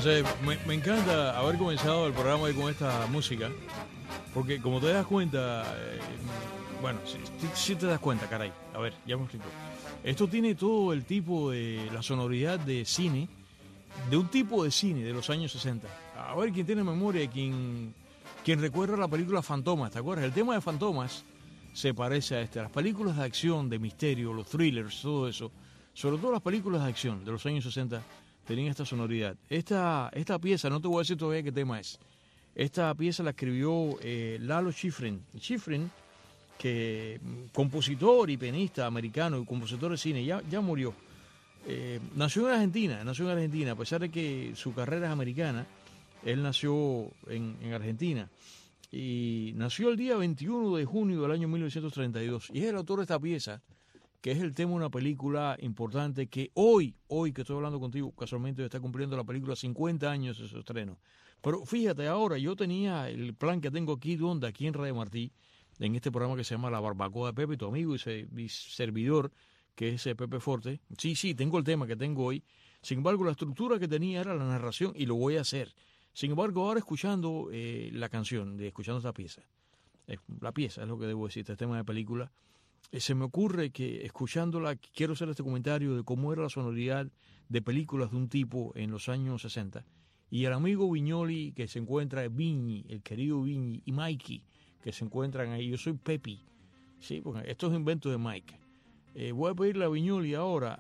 sé, me encanta haber comenzado el programa hoy con esta música, porque como te das cuenta, bueno, si te das cuenta, caray, a ver, ya me explico. Esto tiene todo el tipo de la sonoridad de cine, de un tipo de cine de los años 60. A ver, quién tiene memoria, quien recuerda la película Fantomas, ¿te acuerdas? El tema de Fantomas se parece a las películas de acción, de misterio, los thrillers, todo eso, sobre todo las películas de acción de los años 60, tenían esta sonoridad. Esta pieza, no te voy a decir todavía qué tema es. Esta pieza la escribió Lalo Schifrin. Schifrin, que compositor y pianista americano y compositor de cine, ya murió. Nació en Argentina, a pesar de que su carrera es americana, él nació en Argentina. Y nació el día 21 de junio del año 1932. Y es el autor de esta pieza, que es el tema de una película importante que hoy que estoy hablando contigo, casualmente está cumpliendo la película 50 años de su estreno. Pero fíjate ahora, yo tenía el plan que tengo aquí en Radio Martí, en este programa que se llama La Barbacoa de Pepe, tu amigo y servidor, que es Pepe Forte. Sí, tengo el tema que tengo hoy. Sin embargo, la estructura que tenía era la narración y lo voy a hacer. Sin embargo, ahora escuchando la canción, escuchando esta pieza, la pieza es lo que debo decir, este tema de película, se me ocurre que escuchándola quiero hacer este comentario de cómo era la sonoridad de películas de un tipo en los años 60. Y el amigo Viñoli, que se encuentra, Viñi, el querido Viñi, y Mikey, que se encuentran ahí. Yo soy Pepi, sí, porque esto es un invento de Mike. Voy a pedirle a Viñoli ahora,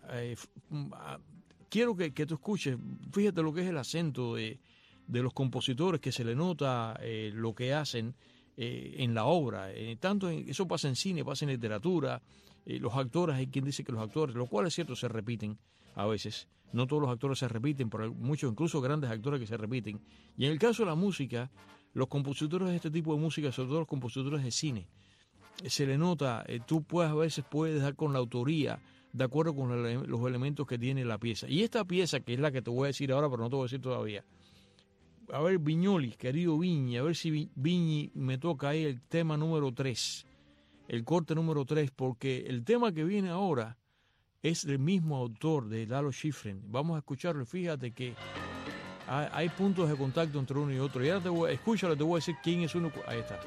quiero que tú escuches, fíjate lo que es el acento de los compositores, que se le nota lo que hacen en la obra. Eso pasa en cine, pasa en literatura, los actores, hay quien dice que los actores, lo cual es cierto, se repiten a veces. No todos los actores se repiten, pero hay muchos, incluso grandes actores que se repiten. Y en el caso de la música, los compositores de este tipo de música, sobre todo los compositores de cine, se le nota, tú a veces puedes dar con la autoría de acuerdo con los elementos que tiene la pieza. Y esta pieza, que es la que te voy a decir ahora, pero no te voy a decir todavía. A ver, Viñoli, querido Viñi, a ver si Viñi me toca ahí el tema número 3, el corte número 3, porque el tema que viene ahora es del mismo autor, de Lalo Schifrin. Vamos a escucharlo, fíjate que hay puntos de contacto entre uno y otro. Y ahora escúchalo, te voy a decir quién es uno. Ahí está.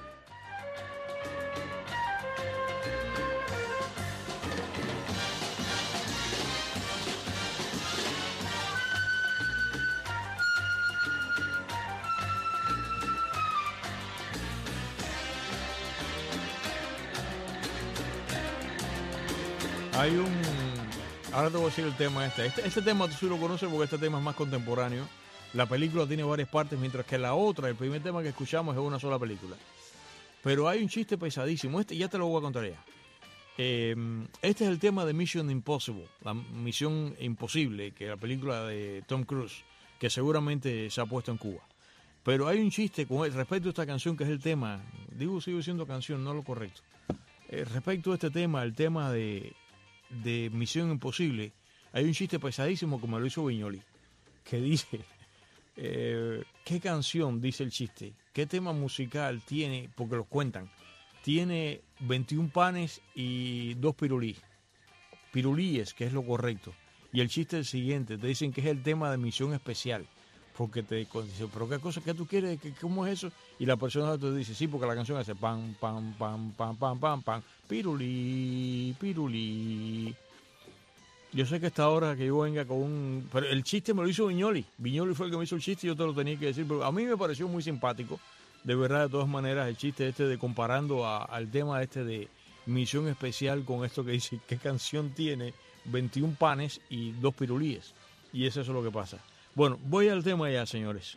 Ahora te voy a decir el tema este tema tú sí lo conoces porque este tema es más contemporáneo. La película tiene varias partes, mientras que la otra, el primer tema que escuchamos, es una sola película. Pero hay un chiste pesadísimo, ya te lo voy a contar ya. Este es el tema de Mission Impossible, la Misión Imposible, que es la película de Tom Cruise, que seguramente se ha puesto en Cuba. Pero hay un chiste con respecto a esta canción, que es el tema, sigo diciendo canción, no lo correcto. Respecto a este tema, el tema de Misión Imposible, hay un chiste pesadísimo como lo hizo Viñoli, que dice, ¿qué canción, dice el chiste, qué tema musical tiene, porque los cuentan, tiene 21 panes y 2 pirulíes, que es lo correcto, y el chiste es el siguiente, te dicen que es el tema de Misión Especial, porque te dicen, pero qué cosa, qué tú quieres, cómo es eso, y la persona te dice, sí, porque la canción hace pam, pam, pam, pam, pam, pam, pam, pirulí, pirulí. Yo sé que esta hora que yo venga con pero el chiste me lo hizo Viñoli. Viñoli fue el que me hizo el chiste y yo te lo tenía que decir, pero a mí me pareció muy simpático, de verdad, de todas maneras, el chiste de comparando al tema de Misión Especial con esto que dice, ¿qué canción tiene 21 panes y 2 pirulíes? Y eso es lo que pasa. Bueno, voy al tema ya, señores.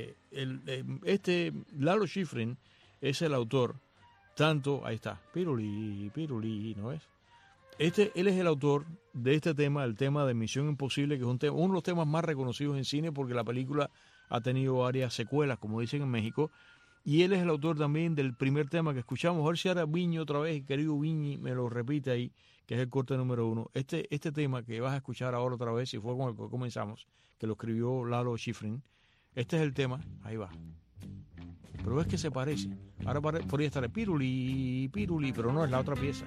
Lalo Schifrin es el autor, ahí está, pirulí, pirulí, ¿no es? Él es el autor de este tema, el tema de Misión Imposible, que es uno de los temas más reconocidos en cine porque la película ha tenido varias secuelas, como dicen en México, y él es el autor también del primer tema que escuchamos. A ver si ahora Viñi otra vez, el querido Viñi, me lo repite ahí, que es el corte número 1. Este tema que vas a escuchar ahora otra vez, si fue con el que comenzamos, que lo escribió Lalo Schifrin, este es el tema, ahí va. Pero es que se parece. Ahora podría estar el pirulí, pirulí, pero no, es la otra pieza.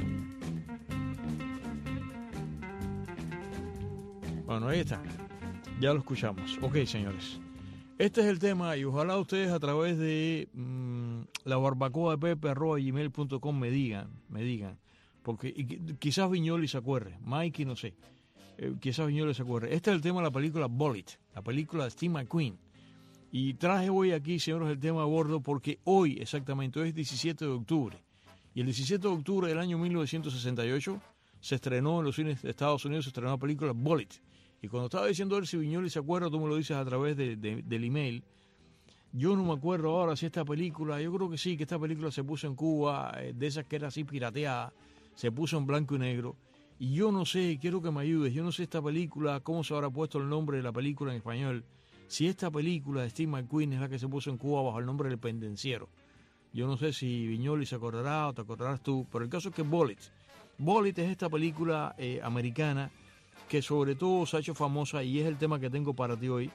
Bueno, ahí está. Ya lo escuchamos. Ok, señores. Este es el tema y ojalá ustedes a través de la barbacoa de pepe@gmail.com me digan. Porque quizás Viñoli se acuerde, Mikey no sé, quizás Viñoli se acuerde. Este es el tema de la película Bullitt, la película de Steve McQueen. Y traje hoy aquí, señores, el tema a bordo porque hoy, exactamente, hoy es 17 de octubre. Y el 17 de octubre del año 1968 se estrenó en los cines de Estados Unidos, se estrenó la película Bullitt. Y cuando estaba diciendo él si Viñoli se acuerda, tú me lo dices a través del email. Yo no me acuerdo ahora si esta película, yo creo que sí, que esta película se puso en Cuba, de esas que era así pirateada, se puso en blanco y negro. Y yo no sé, quiero que me ayudes, yo no sé esta película, cómo se habrá puesto el nombre de la película en español. Si esta película de Steve McQueen es la que se puso en Cuba bajo el nombre del Pendenciero. Yo no sé si Viñoli se acordará o te acordarás tú, pero el caso es que Bullitt es esta película americana que sobre todo se ha hecho famosa y es el tema que tengo para ti hoy.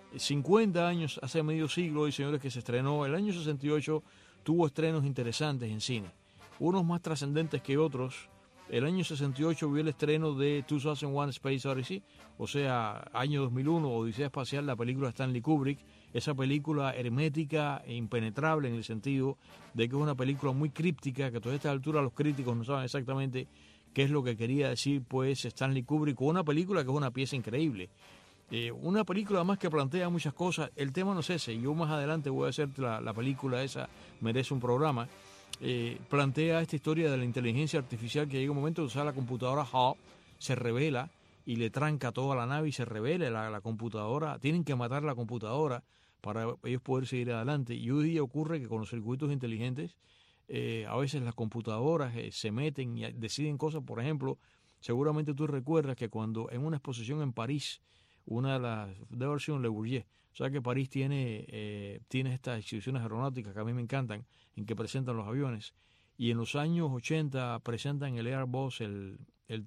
50 años, hace medio siglo hoy, señores, que se estrenó. El año 68 tuvo estrenos interesantes en cine, unos más trascendentes que otros. El año 68 vio el estreno de 2001 Space Odyssey, o sea, año 2001, Odisea Espacial, la película de Stanley Kubrick, esa película hermética e impenetrable en el sentido de que es una película muy críptica, que a toda esta altura los críticos no saben exactamente qué es lo que quería decir pues Stanley Kubrick, con una película que es una pieza increíble. Una película más que plantea muchas cosas. El tema no es ese, yo más adelante voy a hacer la película esa, merece un programa. Plantea esta historia de la inteligencia artificial que llega un momento que la computadora HAL se revela y le tranca toda la nave y se revela la computadora. Tienen que matar la computadora para ellos poder seguir adelante. Y hoy día ocurre que con los circuitos inteligentes a veces las computadoras se meten y deciden cosas. Por ejemplo, seguramente tú recuerdas que cuando en una exposición en París, una de las de versión Le Bourget, o sea que París tiene estas exhibiciones aeronáuticas que a mí me encantan, en que presentan los aviones, y en los años 80 presentan el Airbus, el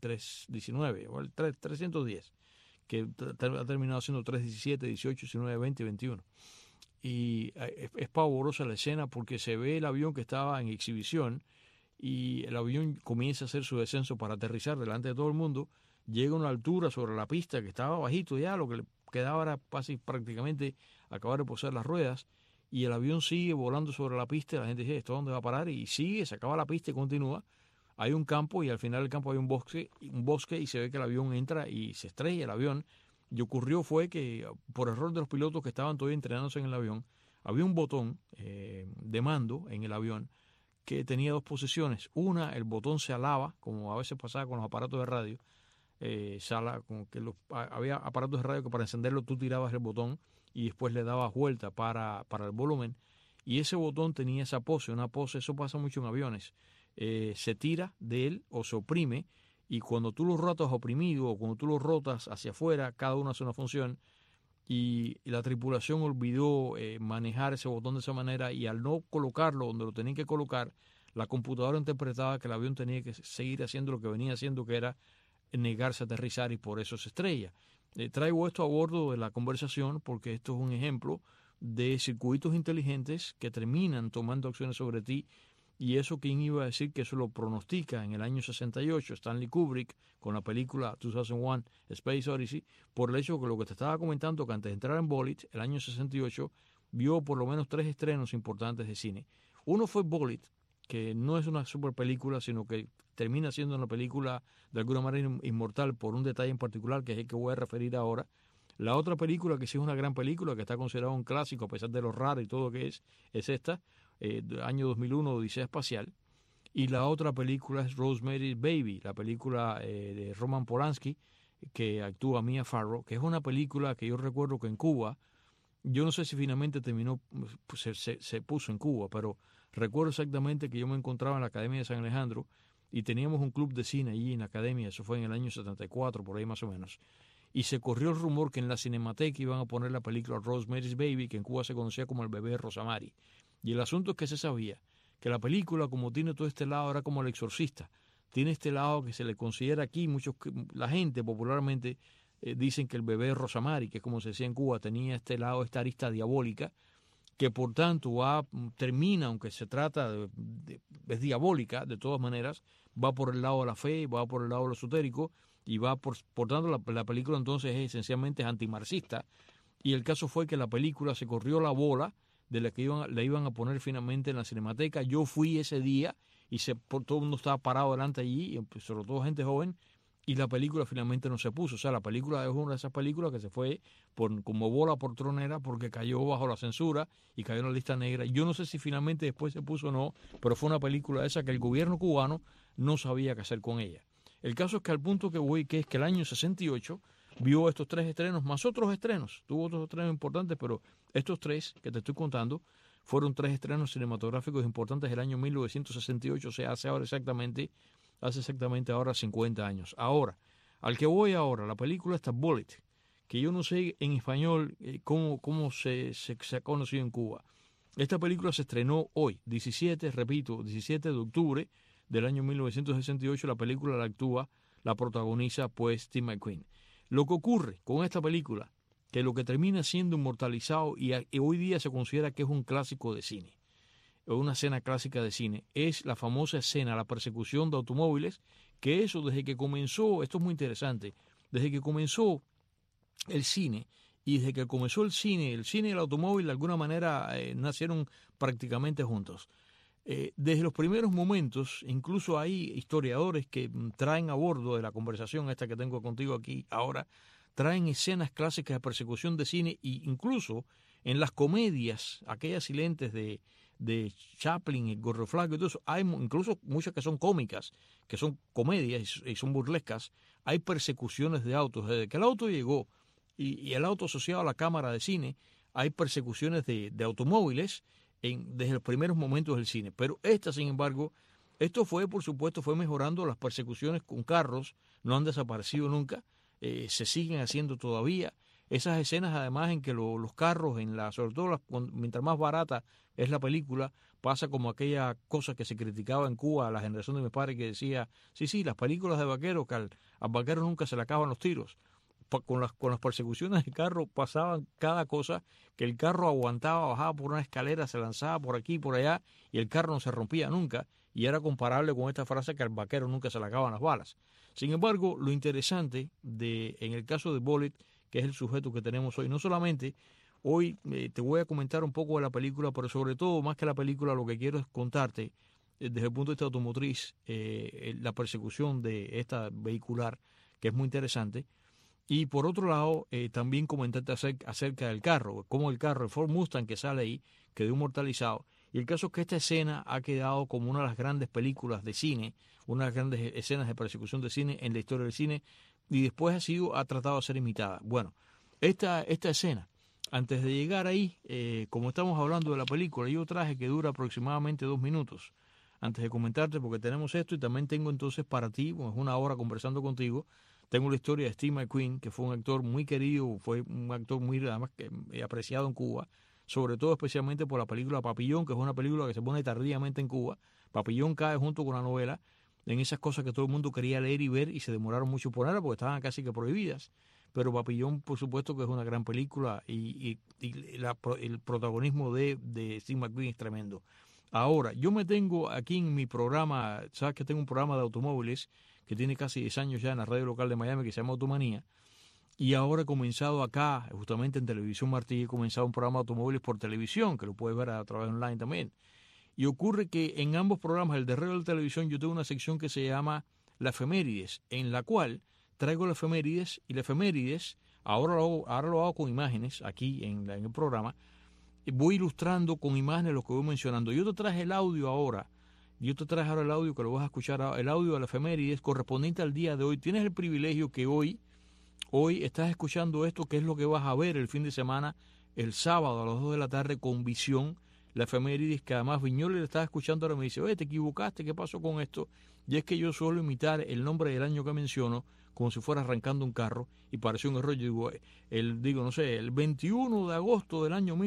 319 o el 310, que ha terminado siendo 317, 18, 19, 20 y 21. Y es pavorosa la escena porque se ve el avión que estaba en exhibición y el avión comienza a hacer su descenso para aterrizar delante de todo el mundo, llega a una altura sobre la pista que estaba bajito ya, lo que le quedaba era prácticamente acabar de posar las ruedas, y el avión sigue volando sobre la pista y la gente dice, ¿esto dónde va a parar? Y sigue, se acaba la pista y continúa. Hay un campo y al final del campo hay un bosque y se ve que el avión entra y se estrella el avión. Y ocurrió fue que por error de los pilotos que estaban todavía entrenándose en el avión, había un botón de mando en el avión que tenía dos posiciones. Una, el botón se alaba, como a veces pasaba con los aparatos de radio. Como que había aparatos de radio que para encenderlo tú tirabas el botón y después le dabas vuelta para el volumen. Y ese botón tenía esa pose, una pose, eso pasa mucho en aviones. Se tira de él o se oprime, y cuando tú lo rotas oprimido o cuando tú lo rotas hacia afuera, cada uno hace una función, y la tripulación olvidó manejar ese botón de esa manera, y al no colocarlo donde lo tenían que colocar, la computadora interpretaba que el avión tenía que seguir haciendo lo que venía haciendo, que era negarse a aterrizar, y por eso se estrella. Traigo esto a bordo de la conversación porque esto es un ejemplo de circuitos inteligentes que terminan tomando acciones sobre ti. Y eso, ¿quién iba a decir que eso lo pronostica en el año 68 Stanley Kubrick con la película 2001 Space Odyssey? Por el hecho que lo que te estaba comentando, que antes de entrar en Bullitt, el año 68, vio por lo menos 3 estrenos importantes de cine. Uno fue Bullitt, que no es una super película, sino que termina siendo una película de alguna manera inmortal por un detalle en particular, que es el que voy a referir ahora. La otra película, que sí es una gran película, que está considerada un clásico a pesar de lo raro y todo lo que es esta, año 2001, Odisea Espacial. Y la otra película es Rosemary's Baby, la película de Roman Polanski, que actúa Mia Farrow, que es una película que yo recuerdo que en Cuba, yo no sé si finalmente terminó, pues se puso en Cuba, pero recuerdo exactamente que yo me encontraba en la Academia de San Alejandro y teníamos un club de cine allí en la Academia, eso fue en el año 74, por ahí más o menos. Y se corrió el rumor que en la Cinemateca iban a poner la película Rosemary's Baby, que en Cuba se conocía como El bebé de Rosamari. Y el asunto es que se sabía que la película, como tiene todo este lado, era como El exorcista. Tiene este lado que se le considera aquí, la gente popularmente dicen que el bebé de Rosamari, que es como se decía en Cuba, tenía este lado, esta arista diabólica, que por tanto termina, aunque se trata es diabólica, de todas maneras, va por el lado de la fe, va por el lado de lo esotérico, y va por tanto la película entonces esencialmente es antimarxista, y el caso fue que la película se corrió la bola de la que la iban a poner finalmente en la Cinemateca. Yo fui ese día y todo el mundo estaba parado delante allí, sobre todo gente joven, y la película finalmente no se puso. O sea, la película es una de esas películas que se fue como bola por tronera porque cayó bajo la censura y cayó en la lista negra. Yo no sé si finalmente después se puso o no, pero fue una película esa que el gobierno cubano no sabía qué hacer con ella. El caso es que al punto que voy, que es que el año 68 vio estos 3 estrenos, más otros estrenos. Tuvo otros estrenos importantes, pero estos 3 que te estoy contando fueron 3 estrenos cinematográficos importantes del año 1968, o sea, hace exactamente ahora 50 años. Ahora, al que voy ahora, la película está Bullet, que yo no sé en español cómo se ha conocido en Cuba. Esta película se estrenó hoy, 17 de octubre del año 1968. La película la protagoniza pues Steve McQueen. Lo que ocurre con esta película, que lo que termina siendo inmortalizado y hoy día se considera que es un clásico de cine, o una escena clásica de cine, es la famosa escena, la persecución de automóviles, que eso desde que comenzó, esto es muy interesante, desde que comenzó el cine, y desde que comenzó el cine y el automóvil de alguna manera nacieron prácticamente juntos. Desde los primeros momentos, incluso hay historiadores que traen a bordo de la conversación esta que tengo contigo aquí ahora, traen escenas clásicas de persecución de cine, e incluso en las comedias, aquellas silentes de Chaplin, el Gordo Flaco y todo eso, hay incluso muchas que son cómicas, que son comedias y son burlescas. Hay persecuciones de autos. Desde que el auto llegó y el auto asociado a la cámara de cine, hay persecuciones de automóviles desde los primeros momentos del cine. Pero sin embargo, esto por supuesto, fue mejorando. Las persecuciones con carros no han desaparecido nunca, se siguen haciendo todavía. Esas escenas, además, en que los carros, sobre todo mientras más barata es la película, pasa como aquella cosa que se criticaba en Cuba a la generación de mi padre, que decía, sí, las películas de vaqueros, que al vaquero nunca se le acaban los tiros. Con las persecuciones de carro pasaban cada cosa, que el carro aguantaba, bajaba por una escalera, se lanzaba por aquí y por allá, y el carro no se rompía nunca, y era comparable con esta frase que al vaquero nunca se le acaban las balas. Sin embargo, lo interesante en el caso de Bullet, que es el sujeto que tenemos hoy, no solamente hoy te voy a comentar un poco de la película, pero sobre todo, más que la película, lo que quiero es contarte desde el punto de vista automotriz la persecución de esta vehicular, que es muy interesante. Y por otro lado, también comentarte acerca del carro, cómo el carro, el Ford Mustang que sale ahí, quedó inmortalizado. Y el caso es que esta escena ha quedado como una de las grandes películas de cine, una de las grandes escenas de persecución de cine en la historia del cine, y después ha tratado de ser imitada. Bueno, esta escena, antes de llegar ahí, como estamos hablando de la película, yo traje que dura aproximadamente 2 minutos, antes de comentarte, porque tenemos esto y también tengo entonces para ti, pues una hora conversando contigo. Tengo la historia de Steve McQueen, que fue un actor muy querido, fue un actor muy además apreciado en Cuba, sobre todo especialmente por la película Papillón, que es una película que se pone tardíamente en Cuba. Papillón cae junto con la novela en esas cosas que todo el mundo quería leer y ver y se demoraron mucho por ponerla porque estaban casi que prohibidas. Pero Papillón, por supuesto que es una gran película y el protagonismo de Steve McQueen es tremendo. Ahora, yo me tengo aquí en mi programa, sabes que tengo un programa de automóviles que tiene casi 10 años ya en la radio local de Miami, que se llama Automanía, y ahora he comenzado acá, justamente en Televisión Martí, he comenzado un programa de automóviles por televisión, que lo puedes ver a través online también. Y ocurre que en ambos programas, el de radio y el de televisión, yo tengo una sección que se llama La Efemérides, en la cual traigo la efemérides, y la efemérides, ahora lo hago con imágenes, aquí en el programa, voy ilustrando con imágenes lo que voy mencionando. Yo te traje el audio ahora, el audio que lo vas a escuchar, el audio de la efemérides correspondiente al día de hoy. Tienes el privilegio que hoy estás escuchando esto, que es lo que vas a ver el fin de semana, el sábado a las 2 de la tarde con Visión, la efemérides, que además Viñoles le estaba escuchando ahora, me dice, oye, te equivocaste, ¿qué pasó con esto? Y es que yo suelo imitar el nombre del año que menciono como si fuera arrancando un carro, y pareció un error. Yo digo, el 21 de agosto del año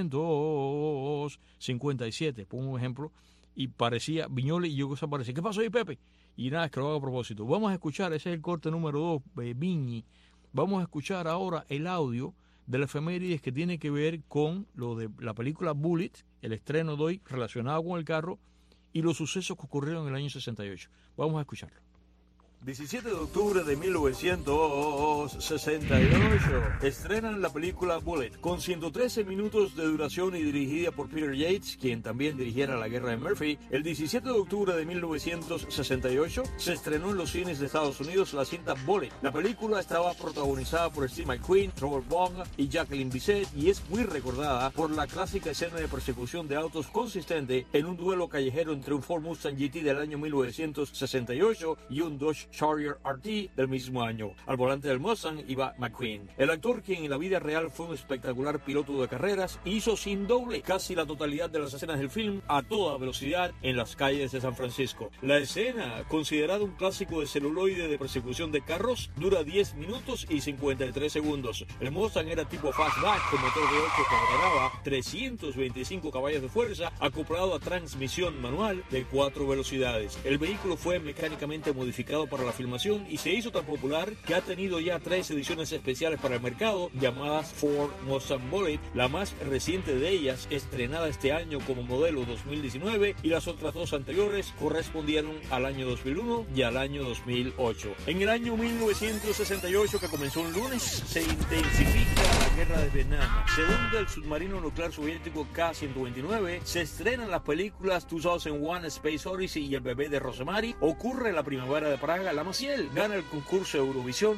1957, pongo un ejemplo, y parecía Viñoles, y yo desaparecí. ¿Qué pasó ahí, Pepe? Y nada, es que lo hago a propósito. Vamos a escuchar, ese es el corte número 2, Viñi. Vamos a escuchar ahora el audio de la efemérides que tiene que ver con lo de la película Bullet, el estreno de hoy relacionado con el carro, y los sucesos que ocurrieron en el año 68. Vamos a escucharlo. 17 de octubre de 1968 estrenan la película Bullet, con 113 minutos de duración y dirigida por Peter Yates, quien también dirigiera La Guerra de Murphy. El 17 de octubre de 1968 se estrenó en los cines de Estados Unidos la cinta Bullet. La película estaba protagonizada por Steve McQueen, Robert Vaughn y Jacqueline Bisset y es muy recordada por la clásica escena de persecución de autos consistente en un duelo callejero entre un Ford Mustang GT del año 1968 y un Dodge Charger RT del mismo año. Al volante del Mustang iba McQueen. El actor, quien en la vida real fue un espectacular piloto de carreras, hizo sin doble casi la totalidad de las escenas del film a toda velocidad en las calles de San Francisco. La escena, considerada un clásico de celuloide de persecución de carros, dura 10 minutos y 53 segundos. El Mustang era tipo fastback con motor de 8 que generaba 325 caballos de fuerza acoplado a transmisión manual de 4 velocidades. El vehículo fue mecánicamente modificado para la filmación y se hizo tan popular que ha tenido ya 3 ediciones especiales para el mercado llamadas Ford Mustang Bullet, la más reciente de ellas estrenada este año como modelo 2019 y las otras 2 anteriores correspondieron al año 2001 y al año 2008. En el año 1968, que comenzó un lunes, se intensifica la guerra de Vietnam. Se hunde el submarino nuclear soviético K-129, se estrenan las películas 2001 Space Odyssey y El bebé de Rosemary, ocurre la primavera de Praga, la Maciel gana el concurso Eurovisión.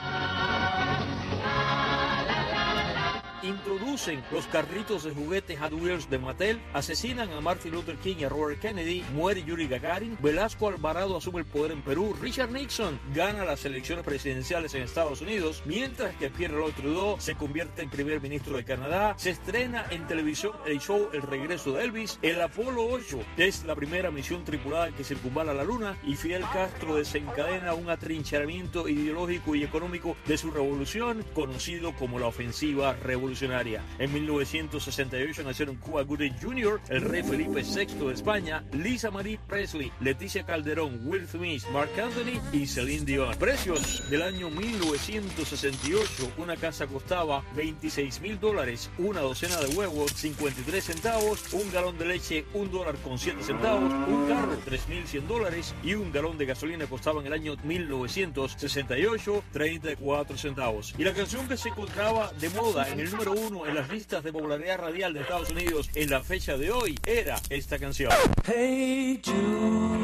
Introducen los carritos de juguete Hot Wheels de Mattel, asesinan a Martin Luther King y a Robert Kennedy, muere Yuri Gagarin, Velasco Alvarado asume el poder en Perú, Richard Nixon gana las elecciones presidenciales en Estados Unidos, mientras que Pierre Trudeau se convierte en primer ministro de Canadá, se estrena en televisión el show El regreso de Elvis, el Apolo 8 es la primera misión tripulada que circunvala la Luna y Fidel Castro desencadena un atrincheramiento ideológico y económico de su revolución, conocido como la ofensiva revolucionaria. En 1968 nacieron Cuba Gooding Jr., el rey Felipe VI de España, Lisa Marie Presley, Leticia Calderón, Will Smith, Mark Anthony y Celine Dion. Precios del año 1968, una casa costaba $26,000, una docena de huevos 53 centavos, un galón de leche $1.07, un carro $3,100 y un galón de gasolina costaba en el año 1968 34 centavos. Y la canción que se encontraba de moda en el número 1 en las listas de popularidad radial de Estados Unidos en la fecha de hoy era esta canción. Hey Jude.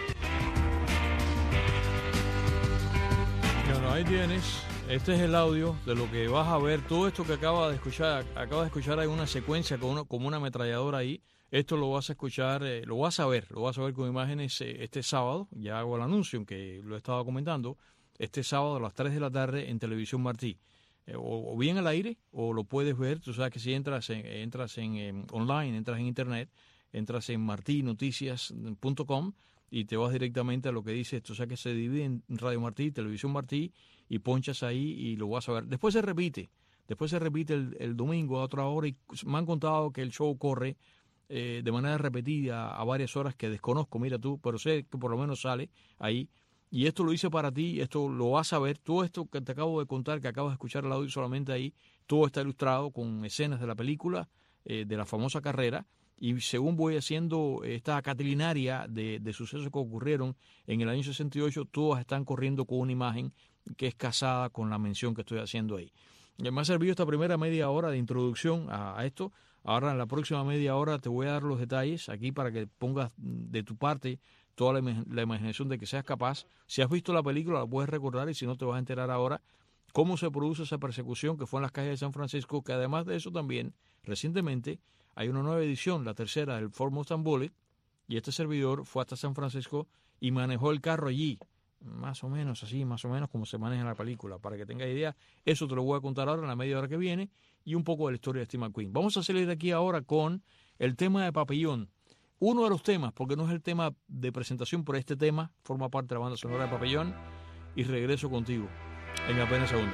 Bueno, ahí tienes. Este es el audio de lo que vas a ver. Todo esto que acabas de escuchar hay una secuencia como una ametralladora ahí. Esto lo vas a escuchar, lo vas a ver con imágenes este sábado. Ya hago el anuncio, aunque lo he estado comentando. Este sábado a las 3 de la tarde en Televisión Martí. O bien al aire, o lo puedes ver. Tú sabes que si entras en online, entras en internet, entras en martinoticias.com y te vas directamente a lo que dice. Tú sabes que se divide en Radio Martí, Televisión Martí, y ponchas ahí y lo vas a ver. Después se repite el domingo a otra hora y me han contado que el show corre de manera repetida a varias horas que desconozco, mira tú, pero sé que por lo menos sale ahí. Y esto lo hice para ti, esto lo vas a ver, todo esto que te acabo de contar, que acabas de escuchar el audio solamente ahí, todo está ilustrado con escenas de la película, de la famosa carrera, y según voy haciendo esta catilinaria de sucesos que ocurrieron en el año 68, todas están corriendo con una imagen que es casada con la mención que estoy haciendo ahí. Me ha servido esta primera media hora de introducción a esto. Ahora en la próxima media hora te voy a dar los detalles aquí para que pongas de tu parte toda la imaginación de que seas capaz. Si has visto la película la puedes recordar y si no te vas a enterar ahora cómo se produce esa persecución que fue en las calles de San Francisco, que además de eso también recientemente hay una nueva edición, la tercera del Ford Mustang Bullet, y este servidor fue hasta San Francisco y manejó el carro allí, más o menos como se maneja en la película, para que tenga idea. Eso te lo voy a contar ahora en la media hora que viene y un poco de la historia de Steve McQueen. Vamos a salir de aquí ahora con el tema de Papillón. Uno de los temas, porque no es el tema de presentación, pero este tema forma parte de la banda sonora de Papillón, y regreso contigo en apenas segundos.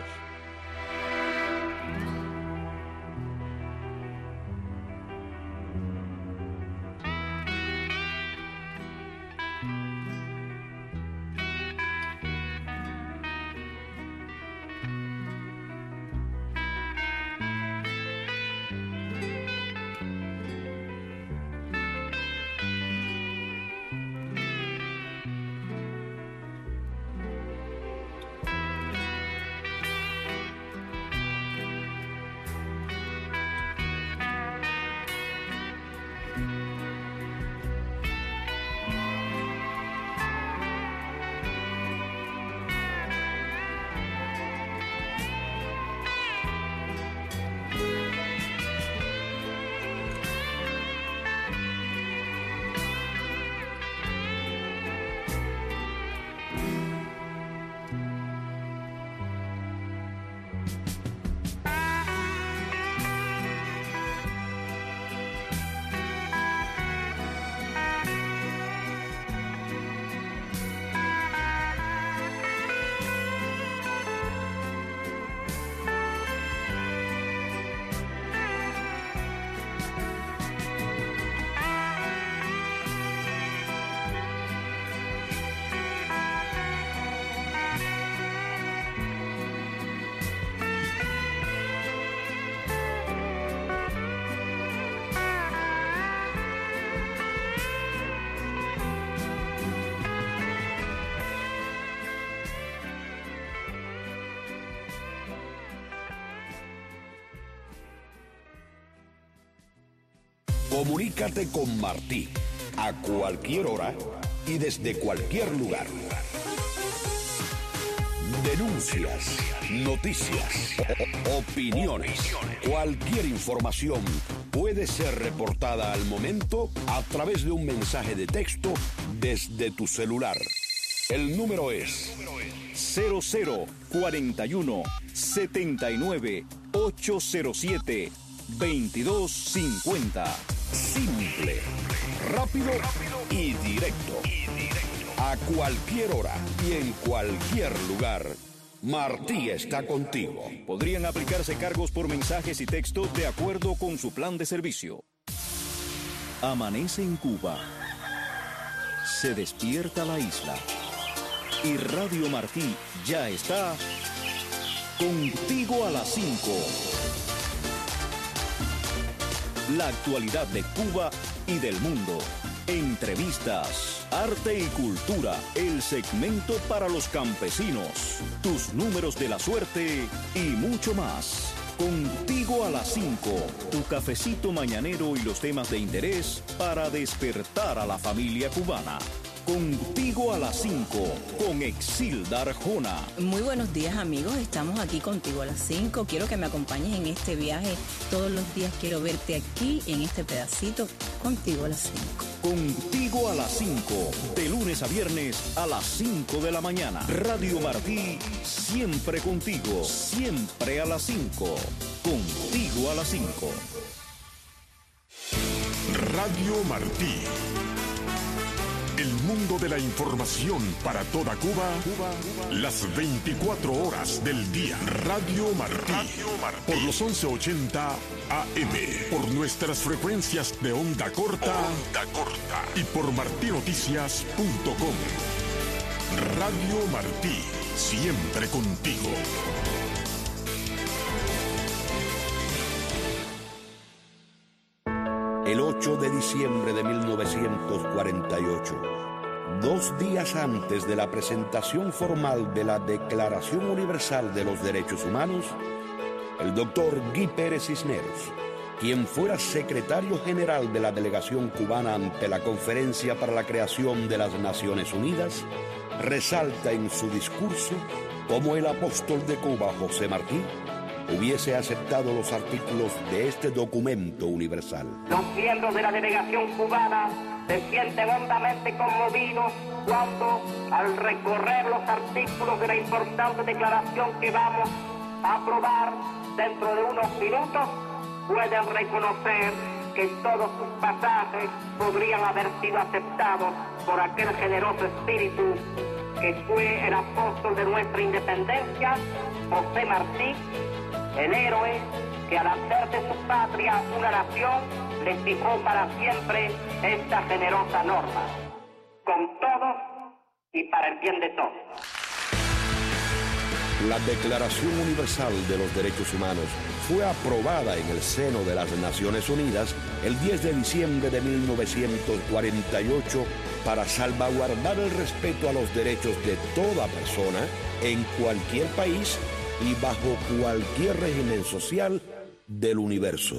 Comunícate con Martí a cualquier hora y desde cualquier lugar. Denuncias, noticias, opiniones, cualquier información puede ser reportada al momento a través de un mensaje de texto desde tu celular. El número es 0041 79 807 2250. Simple, rápido y directo. A cualquier hora y en cualquier lugar, Martí está contigo. Podrían aplicarse cargos por mensajes y texto de acuerdo con su plan de servicio. Amanece en Cuba. Se despierta la isla. Y Radio Martí ya está contigo a las 5. La actualidad de Cuba y del mundo. Entrevistas, arte y cultura, el segmento para los campesinos, tus números de la suerte y mucho más. Contigo a las 5, tu cafecito mañanero y los temas de interés para despertar a la familia cubana. Contigo a las 5, con Exilda Arjona. Muy buenos días, amigos. Estamos aquí contigo a las 5. Quiero que me acompañes en este viaje. Todos los días quiero verte aquí en este pedacito. Contigo a las 5. Contigo a las 5, de lunes a viernes a las 5 de la mañana. Radio Martí, siempre contigo, siempre a las 5. Contigo a las 5. Radio Martí. El mundo de la información para toda Cuba, las 24 horas del día. Radio Martí. Por los 1180 AM. Por nuestras frecuencias de onda corta. Y por martinoticias.com. Radio Martí. Siempre contigo. El 8 de diciembre de 1948, 2 días antes de la presentación formal de la Declaración Universal de los Derechos Humanos, el doctor Guy Pérez Cisneros, quien fuera secretario general de la delegación cubana ante la Conferencia para la Creación de las Naciones Unidas, resalta en su discurso cómo el apóstol de Cuba, José Martí, hubiese aceptado los artículos de este documento universal. Los miembros de la delegación cubana se sienten hondamente conmovidos cuando, al recorrer los artículos de la importante declaración que vamos a aprobar dentro de unos minutos, pueden reconocer que todos sus pasajes podrían haber sido aceptados por aquel generoso espíritu que fue el apóstol de nuestra independencia, José Martí, el héroe que al hacer de su patria una nación le fijó para siempre esta generosa norma, con todos y para el bien de todos. La Declaración Universal de los Derechos Humanos fue aprobada en el seno de las Naciones Unidas el 10 de diciembre de 1948 para salvaguardar el respeto a los derechos de toda persona en cualquier país y bajo cualquier régimen social del universo.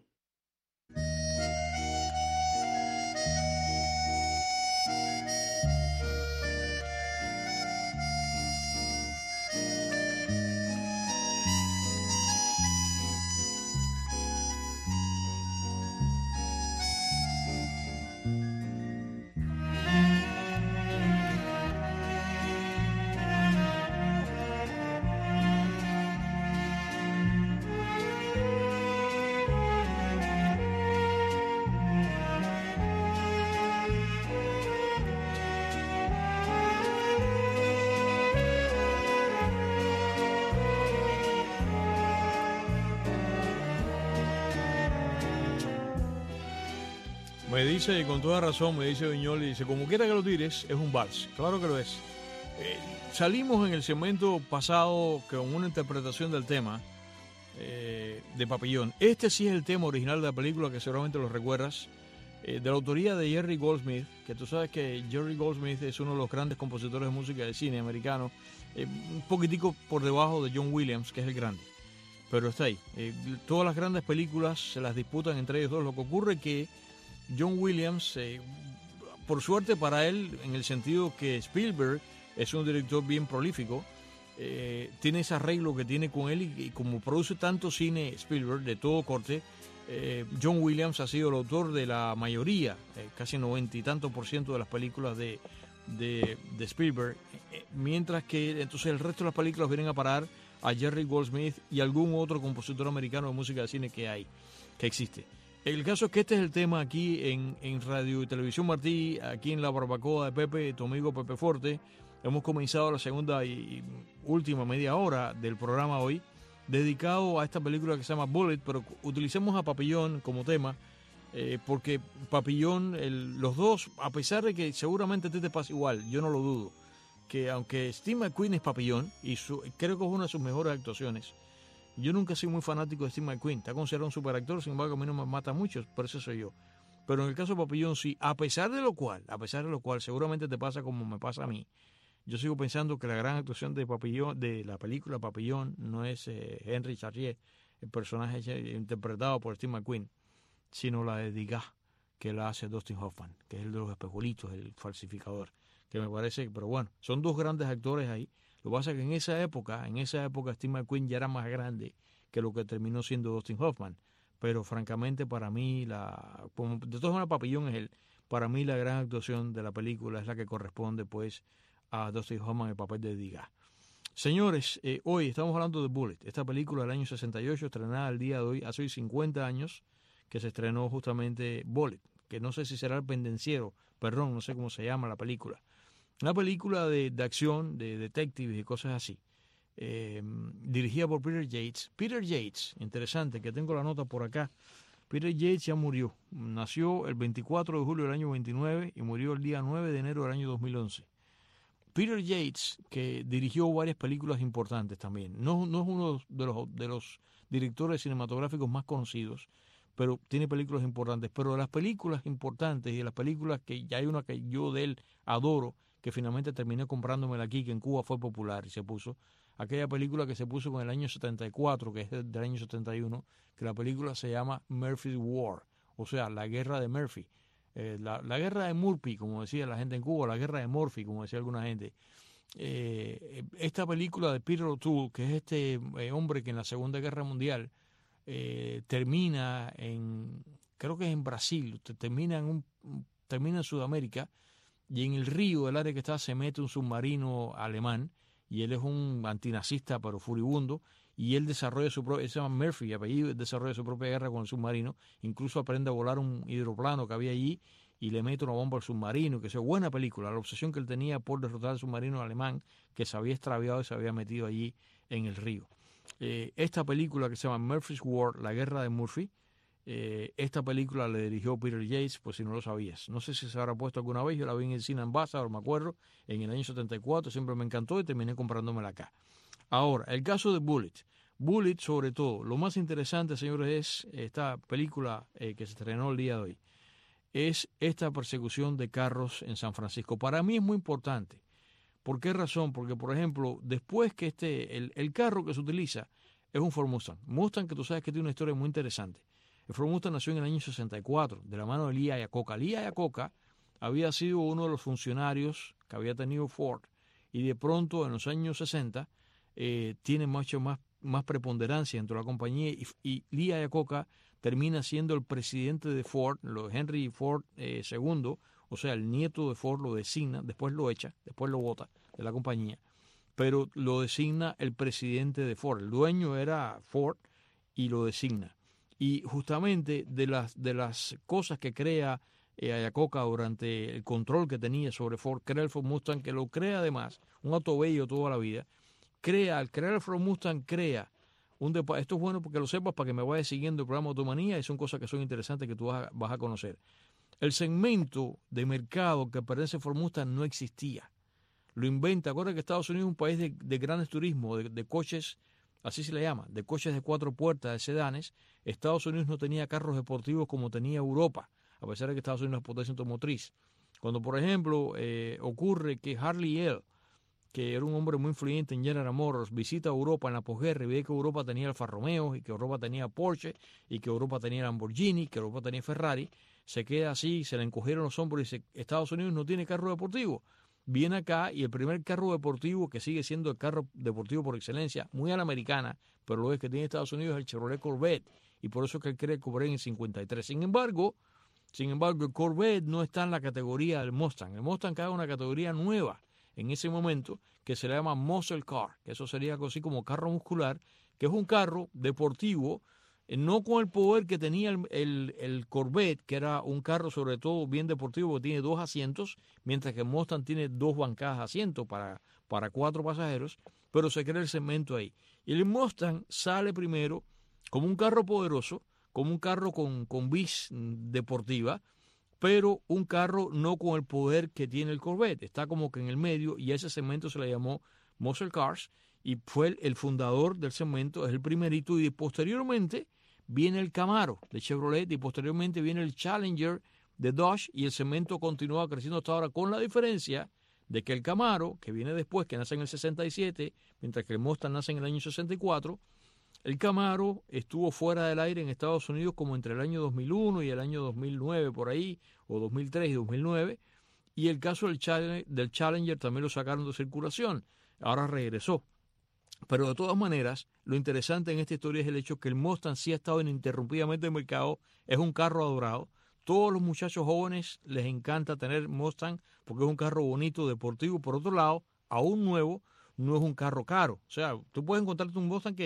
Me dice, con toda razón, me dice Viñoli, dice, como quiera que lo tires, es un vals. Claro que lo es. Salimos en el segmento pasado con una interpretación del tema de Papillón. Este sí es el tema original de la película, que seguramente lo recuerdas, de la autoría de Jerry Goldsmith, que tú sabes que Jerry Goldsmith es uno de los grandes compositores de música de cine americano, un poquitico por debajo de John Williams, que es el grande. pero está ahí. Todas las grandes películas se las disputan entre ellos dos. Lo que ocurre es que John Williams, por suerte para él, en el sentido que Spielberg es un director bien prolífico, tiene ese arreglo que tiene con él y como produce tanto cine Spielberg de todo corte, John Williams ha sido el autor de la mayoría, casi 90 y tantos % de las películas de Spielberg, mientras que entonces el resto de las películas vienen a parar a Jerry Goldsmith y algún otro compositor americano de música de cine que existe. El caso es que este es el tema aquí en Radio y Televisión Martí, aquí en la barbacoa de Pepe, tu amigo Pepe Forte. Hemos comenzado la segunda y última media hora del programa hoy, dedicado a esta película que se llama Bullitt, pero utilicemos a Papillon como tema, porque Papillon, los dos, a pesar de que seguramente a ti te pasa igual, yo no lo dudo, que aunque Steve McQueen es Papillon, y creo que es una de sus mejores actuaciones, yo nunca he sido muy fanático de Steve McQueen, está considerado un superactor, sin embargo a mí no me mata mucho, por eso soy yo. Pero en el caso de Papillon sí, a pesar de lo cual, seguramente te pasa como me pasa a mí. Yo sigo pensando que la gran actuación de Papillon, de la película Papillon, no es Henry Charrier, el personaje interpretado por Steve McQueen, sino la de Degas, que la hace Dustin Hoffman, que es el de los espejuelitos, el falsificador, que me parece, pero bueno, son dos grandes actores ahí. Lo que pasa es que en esa época Steve McQueen ya era más grande que lo que terminó siendo Dustin Hoffman, pero francamente para mí, de todas maneras Papillon para mí la gran actuación de la película es la que corresponde pues a Dustin Hoffman, el papel de Degas. Señores, hoy estamos hablando de Bullitt, esta película del año 68, estrenada el día de hoy, hace hoy 50 años que se estrenó justamente Bullitt, que no sé si será El Pendenciero, perdón, no sé cómo se llama la película. Una película de acción, de detectives y cosas así, dirigida por Peter Yates. Peter Yates, interesante, que tengo la nota por acá. Peter Yates ya murió, nació el 24 de julio del año 29 y murió el día 9 de enero del año 2011. Peter Yates, que dirigió varias películas importantes también, no es uno de los directores cinematográficos más conocidos, pero tiene películas importantes. Pero de las películas importantes y de las películas que ya hay una que yo de él adoro, que finalmente terminé comprándomela aquí, que en Cuba fue popular y se puso, aquella película que se puso con el año 74, que es del año 71, que la película se llama Murphy's War, o sea, la guerra de Murphy. La guerra de Murphy, como decía la gente en Cuba, la guerra de Murphy, como decía alguna gente. Esta película de Peter O'Toole, que es este hombre que en la Segunda Guerra Mundial termina creo que es en Brasil, termina en Sudamérica, y en el río del área que está se mete un submarino alemán, y él es un antinazista pero furibundo, y él desarrolla se llama Murphy, apellido, desarrolla su propia guerra con el submarino, incluso aprende a volar un hidroplano que había allí y le mete una bomba al submarino, que es buena película, la obsesión que él tenía por derrotar al submarino alemán que se había extraviado y se había metido allí en el río. Esta película que se llama Murphy's War, la guerra de Murphy, esta película le dirigió Peter Yates, pues si no lo sabías. No sé si se habrá puesto alguna vez, yo la vi en el Cine Ambassador, me acuerdo, en el año 74, siempre me encantó y terminé comprándomela acá. Ahora, el caso de Bullitt. Bullitt, sobre todo, lo más interesante, señores, es esta película que se estrenó el día de hoy. Es esta persecución de carros en San Francisco. Para mí es muy importante. ¿Por qué razón? Porque, por ejemplo, después que el carro que se utiliza es un Ford Mustang. Mustang, que tú sabes que tiene una historia muy interesante. El Ford Mustang nació en el año 64, de la mano de Lee Iacocca. Lee Iacocca había sido uno de los funcionarios que había tenido Ford y de pronto en los años 60 tiene mucho más preponderancia dentro de la compañía y Lee Iacocca termina siendo el presidente de Ford, Henry Ford II, o sea, el nieto de Ford lo designa, después lo echa, después lo bota de la compañía, pero lo designa el presidente de Ford. El dueño era Ford y lo designa. Y justamente de las cosas que crea Iacocca durante el control que tenía sobre Ford, crea el Ford Mustang, que lo crea además, un auto bello toda la vida, al crear el Ford Mustang, crea esto es bueno porque lo sepas para que me vayas siguiendo el programa Automanía y son cosas que son interesantes que tú vas a conocer. El segmento de mercado que pertenece a Ford Mustang no existía. Lo inventa. Acuérdate que Estados Unidos es un país de grandes turismo, de coches, así se le llama, de coches de 4 puertas, de sedanes. Estados Unidos no tenía carros deportivos como tenía Europa, a pesar de que Estados Unidos es potencia automotriz. Cuando, por ejemplo, ocurre que Harley L., que era un hombre muy influyente en General Motors, visita Europa en la posguerra y ve que Europa tenía Alfa Romeo y que Europa tenía Porsche y que Europa tenía Lamborghini, que Europa tenía Ferrari, se queda así, se le encogieron los hombros y dice, Estados Unidos no tiene carro deportivo. Viene acá y el primer carro deportivo, que sigue siendo el carro deportivo por excelencia, muy a la americana, pero lo es que tiene Estados Unidos, es el Chevrolet Corvette, y por eso es que él cree el Corvette en el 53. Sin embargo, el Corvette no está en la categoría del Mustang. El Mustang cae en una categoría nueva en ese momento que se le llama muscle car, que eso sería algo así como carro muscular, que es un carro deportivo, no con el poder que tenía el Corvette, que era un carro sobre todo bien deportivo, porque tiene 2 asientos, mientras que el Mustang tiene 2 bancadas de asiento para 4 pasajeros, pero se crea el segmento ahí. Y el Mustang sale primero como un carro poderoso, como un carro con vis deportiva, pero un carro no con el poder que tiene el Corvette. Está como que en el medio y ese segmento se le llamó Muscle Cars y fue el fundador del segmento, es el primerito, y posteriormente viene el Camaro de Chevrolet y posteriormente viene el Challenger de Dodge y el segmento continúa creciendo hasta ahora, con la diferencia de que el Camaro, que viene después, que nace en el 67, mientras que el Mustang nace en el año 64, el Camaro estuvo fuera del aire en Estados Unidos como entre el año 2001 y el año 2009 por ahí, o 2003 y 2009, y el caso del Challenger también lo sacaron de circulación, ahora regresó. Pero de todas maneras, lo interesante en esta historia es el hecho que el Mustang sí ha estado ininterrumpidamente en el mercado, es un carro adorado. Todos los muchachos jóvenes les encanta tener Mustang porque es un carro bonito, deportivo. Por otro lado, aún nuevo, no es un carro caro. O sea, tú puedes encontrarte un Mustang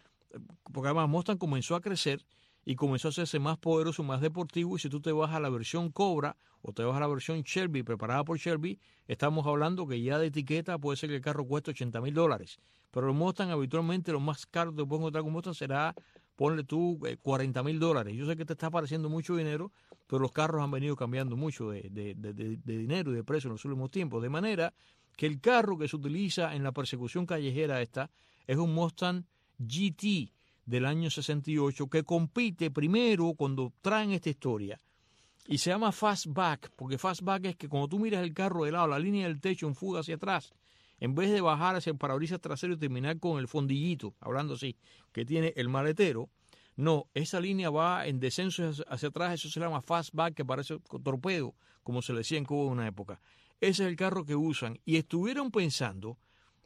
porque además Mustang comenzó a crecer y comenzó a hacerse más poderoso, más deportivo, y si tú te vas a la versión Cobra o te vas a la versión Shelby, preparada por Shelby, estamos hablando que ya de etiqueta puede ser que el carro cueste $80,000. Pero el Mustang habitualmente lo más caro que te puedes encontrar con Mustang será, ponle tú, $40,000. Yo sé que te está pareciendo mucho dinero, pero los carros han venido cambiando mucho de dinero y de precio en los últimos tiempos. De manera que el carro que se utiliza en la persecución callejera esta es un Mustang GT del año 68 que compite primero cuando traen esta historia y se llama Fastback, porque Fastback es que cuando tú miras el carro de lado, la línea del techo en fuga hacia atrás, en vez de bajar hacia el parabrisas trasero y terminar con el fondillito, hablando así, que tiene el maletero, no, esa línea va en descenso hacia atrás, eso se llama Fastback, que parece torpedo, como se le decía en Cuba en una época. Ese es el carro que usan y estuvieron pensando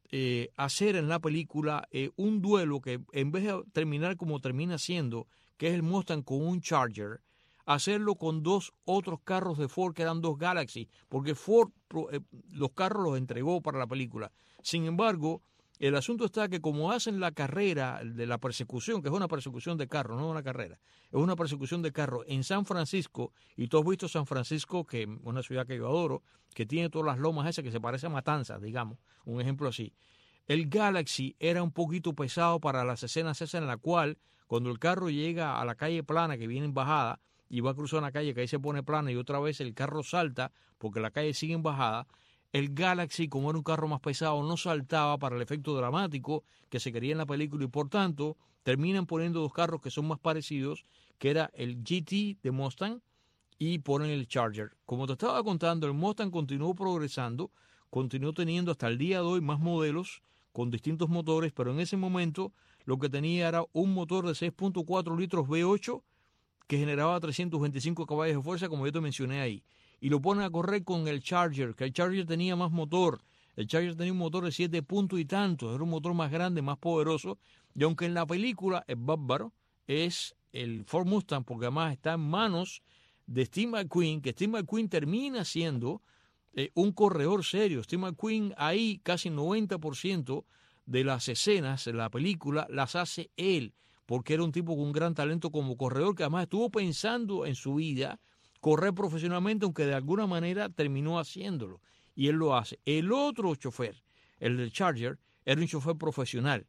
hacer en la película un duelo que en vez de terminar como termina siendo, que es el Mustang con un Charger, hacerlo con 2 otros carros de Ford que eran 2 Galaxy, porque Ford los carros los entregó para la película. Sin embargo, el asunto está que como hacen la carrera de la persecución, que es una persecución de carro, no una carrera, es una persecución de carro en San Francisco, y tú has visto San Francisco, que es una ciudad que yo adoro, que tiene todas las lomas esas que se parece a Matanzas, digamos, un ejemplo así. El Galaxy era un poquito pesado para las escenas esas en la cual, cuando el carro llega a la calle plana, que viene en bajada, y va a cruzar una calle que ahí se pone plana y otra vez el carro salta porque la calle sigue en bajada, el Galaxy, como era un carro más pesado, no saltaba para el efecto dramático que se quería en la película y por tanto terminan poniendo 2 carros que son más parecidos, que era el GT de Mustang y ponen el Charger. Como te estaba contando, el Mustang continuó progresando, continuó teniendo hasta el día de hoy más modelos con distintos motores, pero en ese momento lo que tenía era un motor de 6.4 litros V8 que generaba 325 caballos de fuerza, como yo te mencioné ahí. Y lo ponen a correr con el Charger, que el Charger tenía más motor. El Charger tenía un motor de 7 puntos y tantos, era un motor más grande, más poderoso. Y aunque en la película es bárbaro, es el Ford Mustang, porque además está en manos de Steve McQueen, que Steve McQueen termina siendo un corredor serio. Steve McQueen ahí casi 90% de las escenas en la película las hace él, porque era un tipo con un gran talento como corredor, que además estuvo pensando en su vida correr profesionalmente, aunque de alguna manera terminó haciéndolo, y él lo hace. El otro chofer, el del Charger, era un chofer profesional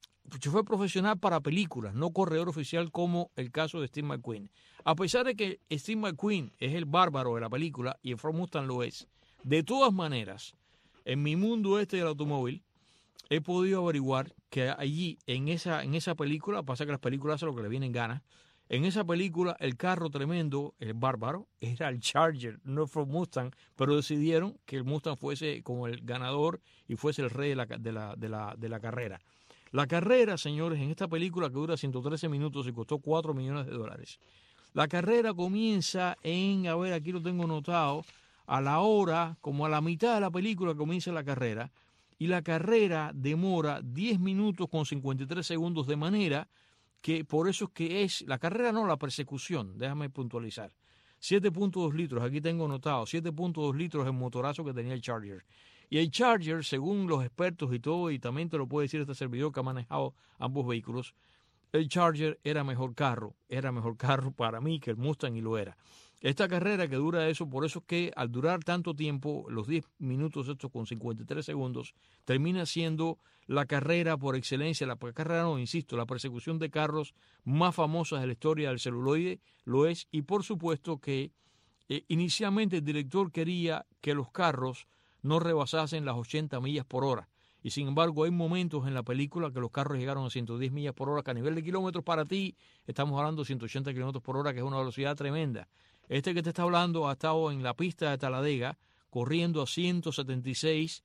para películas, no corredor oficial como el caso de Steve McQueen. A pesar de que Steve McQueen es el bárbaro de la película y el Ford Mustang lo es, de todas maneras, en mi mundo del automóvil, he podido averiguar que allí, en esa película, pasa que las películas hacen lo que le vienen ganas, En esa película, el carro tremendo, el bárbaro, era el Charger, no fue Mustang, pero decidieron que el Mustang fuese como el ganador y fuese el rey de la carrera. La carrera, señores, en esta película que dura 113 minutos y costó $4 millones. La carrera comienza en, a ver, aquí lo tengo notado, a la hora, como a la mitad de la película comienza la carrera, y la carrera demora 10 minutos con 53 segundos, de manera que por eso es que es, la carrera no, la persecución, déjame puntualizar. 7.2 litros, aquí tengo anotado, 7.2 litros el motorazo que tenía el Charger. Y el Charger, según los expertos y todo, y también te lo puede decir este servidor que ha manejado ambos vehículos, el Charger era mejor carro para mí que el Mustang, y lo era. Esta carrera que dura eso, por eso es que al durar tanto tiempo, los 10 minutos estos con 53 segundos, termina siendo la carrera por excelencia, la carrera no, insisto, la persecución de carros más famosa de la historia del celuloide, lo es, y por supuesto que inicialmente el director quería que los carros no rebasasen las 80 millas por hora, y sin embargo hay momentos en la película que los carros llegaron a 110 millas por hora, que a nivel de kilómetros para ti estamos hablando de 180 kilómetros por hora, que es una velocidad tremenda. Este que te está hablando ha estado en la pista de Talladega corriendo a 176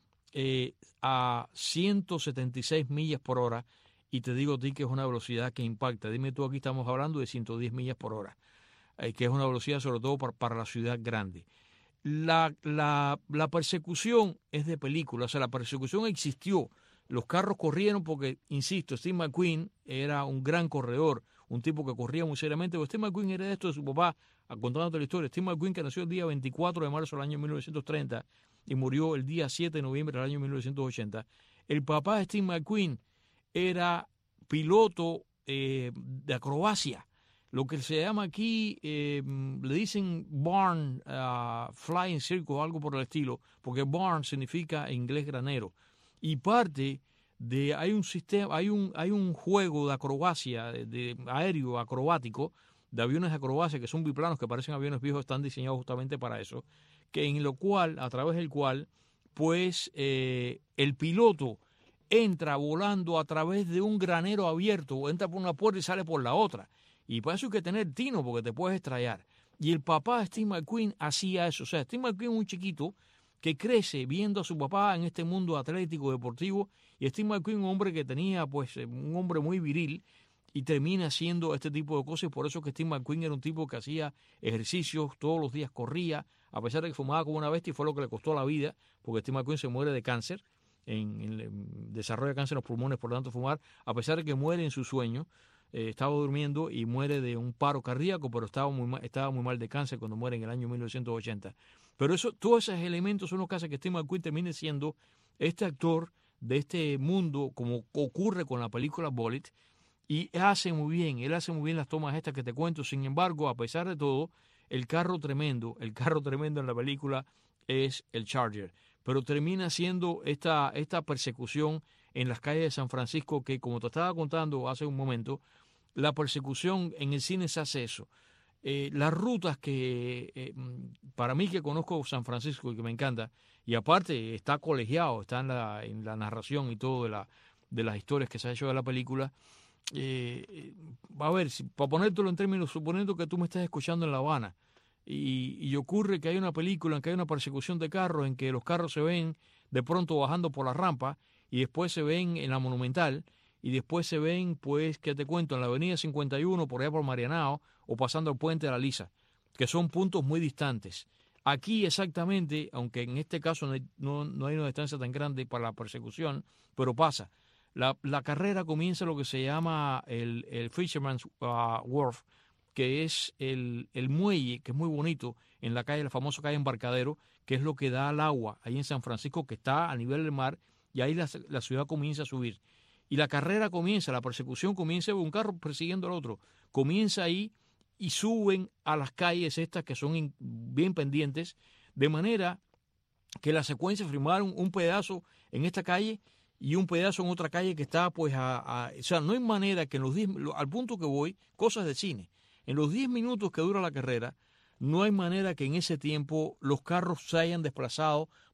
millas por hora, y te digo a ti que es una velocidad que impacta. Dime tú, aquí estamos hablando de 110 millas por hora, que es una velocidad sobre todo para la ciudad grande. La persecución es de película, o sea, la persecución existió. Los carros corrieron porque, insisto, Steve McQueen era un gran corredor, un tipo que corría muy seriamente, porque Steve McQueen era esto de su papá, contándote la historia. Steve McQueen, que nació el día 24 de marzo del año 1930 y murió el día 7 de noviembre del año 1980. El papá de Steve McQueen era piloto de acrobacia, lo que se llama aquí, le dicen barn, flying circus o algo por el estilo, porque barn significa en inglés granero. Y parte de, hay un juego de acrobacia, de aéreo acrobático, de aviones de acrobacia que son biplanos, que parecen aviones viejos, están diseñados justamente para eso, que en lo cual, a través del cual, pues el piloto entra volando a través de un granero abierto, o entra por una puerta y sale por la otra. Y para eso hay que tener tino, porque te puedes estrellar. Y el papá de Steve McQueen hacía eso. O sea, Steve McQueen es un chiquito que crece viendo a su papá en este mundo atlético, deportivo, y Steve McQueen, un hombre que tenía, pues, un hombre muy viril, y termina haciendo este tipo de cosas. Por eso que Steve McQueen era un tipo que hacía ejercicios, todos los días corría, a pesar de que fumaba como una bestia, y fue lo que le costó la vida, porque Steve McQueen se muere de cáncer, desarrolla cáncer en los pulmones por tanto fumar, a pesar de que muere en su sueño. Estaba durmiendo y muere de un paro cardíaco, pero estaba muy mal de cáncer cuando muere en el año 1980. Pero todos esos elementos son los que hacen que Steve McQueen termine siendo este actor de este mundo, como ocurre con la película Bullitt, y él hace muy bien las tomas estas que te cuento. Sin embargo, a pesar de todo, el carro tremendo en la película es el Charger, pero termina siendo esta persecución en las calles de San Francisco, que, como te estaba contando hace un momento, la persecución en el cine se hace eso. Las rutas que, para mí que conozco San Francisco y que me encanta, y aparte está colegiado, está en la narración y todo de las historias que se ha hecho de la película. A ver, para ponértelo en términos, suponiendo que tú me estás escuchando en La Habana, y ocurre que hay una película en que hay una persecución de carros, en que los carros se ven de pronto bajando por la rampa, y después se ven en la Monumental, y después se ven, pues, ¿qué te cuento?, en la avenida 51, por allá por Marianao, o pasando el puente de la Lisa, que son puntos muy distantes. Aquí exactamente, aunque en este caso no hay una distancia tan grande para la persecución, pero pasa. La carrera comienza lo que se llama el Fisherman's Wharf, que es el muelle, que es muy bonito, en la calle, la famosa calle Embarcadero, que es lo que da al agua, ahí en San Francisco, que está a nivel del mar, y ahí la ciudad comienza a subir. Y la carrera comienza, la persecución comienza, un carro persiguiendo al otro, comienza ahí y suben a las calles estas que son bien pendientes, de manera que la secuencia filmaron un pedazo en esta calle y un pedazo en otra calle que está, pues, o sea, no hay manera que en los 10, al punto que voy, cosas de cine, en los 10 minutos que dura la carrera, no hay manera que en ese tiempo los carros se hayan desplazado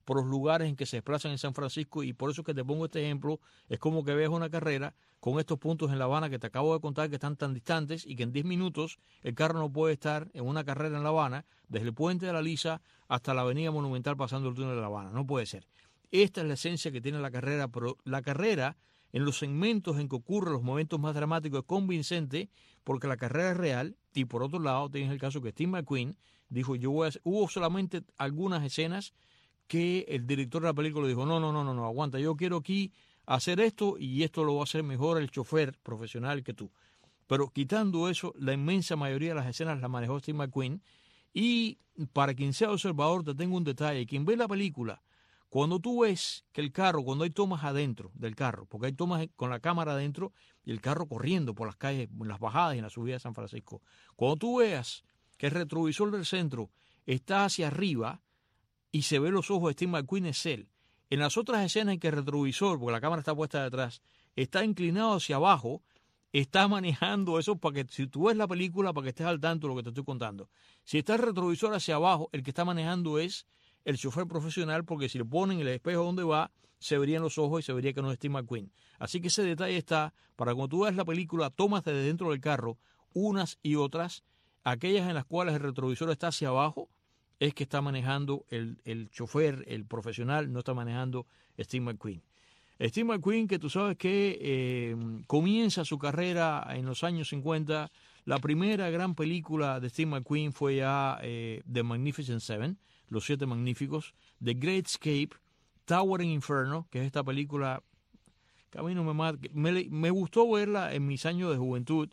por los lugares en que se desplazan en San Francisco, y por eso que te pongo este ejemplo. Es como que ves una carrera con estos puntos en La Habana que te acabo de contar, que están tan distantes y que en 10 minutos el carro no puede estar en una carrera en La Habana desde el puente de la Lisa hasta la avenida Monumental pasando el túnel de La Habana. No puede ser. Esta es la esencia que tiene la carrera, pero la carrera en los segmentos en que ocurren los momentos más dramáticos es convincente, porque la carrera es real. Y por otro lado tienes el caso que Steve McQueen dijo, hubo solamente algunas escenas que el director de la película dijo, no, aguanta, yo quiero aquí hacer esto y esto lo va a hacer mejor el chofer profesional que tú. Pero quitando eso, la inmensa mayoría de las escenas las manejó Steve McQueen. Y para quien sea observador, te tengo un detalle. Quien ve la película, cuando tú ves que el carro, cuando hay tomas adentro del carro, porque hay tomas con la cámara adentro y el carro corriendo por las calles, en las bajadas y en la subida de San Francisco, cuando tú veas que el retrovisor del centro está hacia arriba y se ve los ojos de Steve McQueen, es él. En las otras escenas en que el retrovisor, porque la cámara está puesta detrás, está inclinado hacia abajo, está manejando eso para que, si tú ves la película, para que estés al tanto de lo que te estoy contando. Si está el retrovisor hacia abajo, el que está manejando es el chofer profesional, porque si le ponen el espejo donde va, se verían los ojos y se vería que no es Steve McQueen. Así que ese detalle está para cuando tú ves la película, tomas desde dentro del carro, unas y otras, aquellas en las cuales el retrovisor está hacia abajo, es que está manejando el chofer, el profesional, no está manejando Steve McQueen. Steve McQueen, que tú sabes que comienza su carrera en los años 50, la primera gran película de Steve McQueen fue ya The Magnificent Seven, Los Siete Magníficos, The Great Escape, Towering Inferno, que es esta película que a mí no me mata. Me gustó verla en mis años de juventud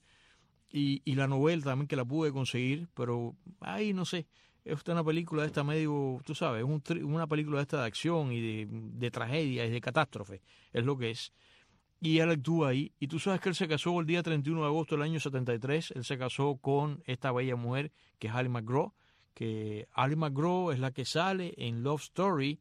y la novela también que la pude conseguir, pero ahí no sé. Es una película de esta medio, tú sabes, una película de esta de acción y de tragedia y de catástrofe, es lo que es. Y él actúa ahí. Y tú sabes que él se casó el día 31 de agosto del año 73. Él se casó con esta bella mujer que es Ali MacGraw, que Ali MacGraw es la que sale en Love Story,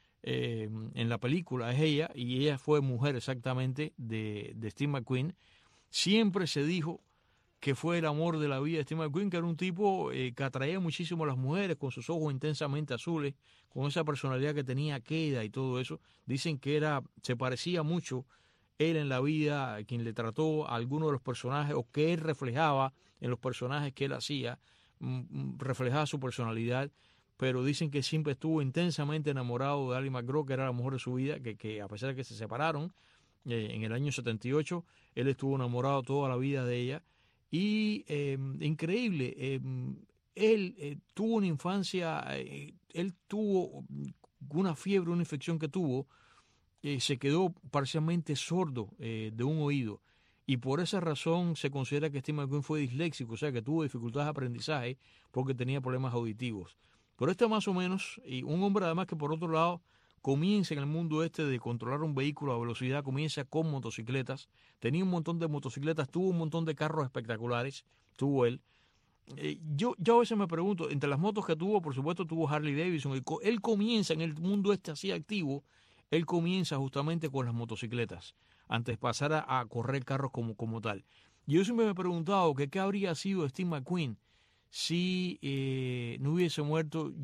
en la película, es ella, y ella fue mujer exactamente de Steve McQueen. Siempre se dijo que fue el amor de la vida de Steve McQueen, que era un tipo que atraía muchísimo a las mujeres, con sus ojos intensamente azules, con esa personalidad que tenía queda y todo eso. Dicen que se parecía mucho él en la vida, a quien le trató a alguno de los personajes, o que él reflejaba en los personajes que él hacía, reflejaba su personalidad. Pero dicen que siempre estuvo intensamente enamorado de Ali MacGraw, que era la mujer de su vida, que a pesar de que se separaron en el año 78, él estuvo enamorado toda la vida de ella. Y increíble, él tuvo una infancia, él tuvo una fiebre, una infección que tuvo, se quedó parcialmente sordo de un oído, y por esa razón se considera que Steve McQueen fue disléxico, o sea que tuvo dificultades de aprendizaje porque tenía problemas auditivos. Pero más o menos, y un hombre además que por otro lado comienza en el mundo de controlar un vehículo a velocidad, comienza con motocicletas, tenía un montón de motocicletas, tuvo un montón de carros espectaculares, tuvo él. Yo a veces me pregunto, entre las motos que tuvo, por supuesto tuvo Harley Davidson, él comienza en el mundo así activo, él comienza justamente con las motocicletas, antes de pasar a correr carros como tal. Y yo siempre me he preguntado que qué habría sido Steve McQueen si no hubiese muerto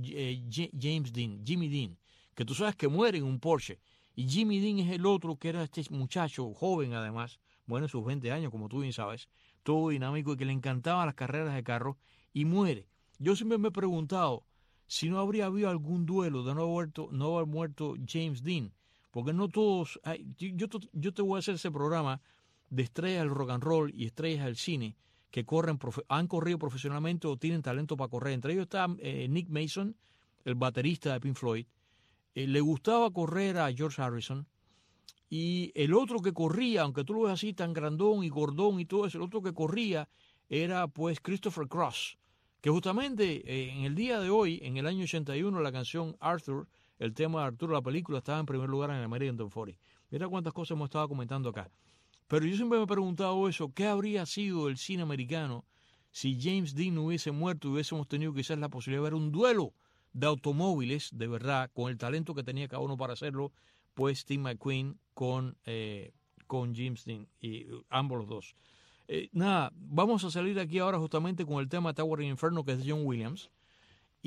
Jimmy Dean, que tú sabes que muere en un Porsche. Y Jimmy Dean es el otro, que era este muchacho joven además, bueno, en sus 20 años, como tú bien sabes, todo dinámico y que le encantaban las carreras de carro, y muere. Yo siempre me he preguntado si no habría habido algún duelo de no haber muerto James Dean, porque no todos... Yo te voy a hacer ese programa de estrellas del rock and roll y estrellas del cine que han corrido profesionalmente o tienen talento para correr. Entre ellos está Nick Mason, el baterista de Pink Floyd. Le gustaba correr a George Harrison, y el otro que corría, aunque tú lo ves así tan grandón y gordón y todo eso, el otro que corría era pues Christopher Cross, que justamente en el día de hoy, en el año 81, la canción Arthur, el tema de Arthur, la película, estaba en primer lugar en el American Top 40. Mira cuántas cosas hemos estado comentando acá. Pero yo siempre me he preguntado eso, ¿qué habría sido el cine americano si James Dean no hubiese muerto y hubiésemos tenido quizás la posibilidad de ver un duelo de automóviles, de verdad, con el talento que tenía cada uno para hacerlo, pues Steve McQueen con James Dean, y ambos los dos. Vamos a salir aquí ahora justamente con el tema Towering Inferno, que es de John Williams,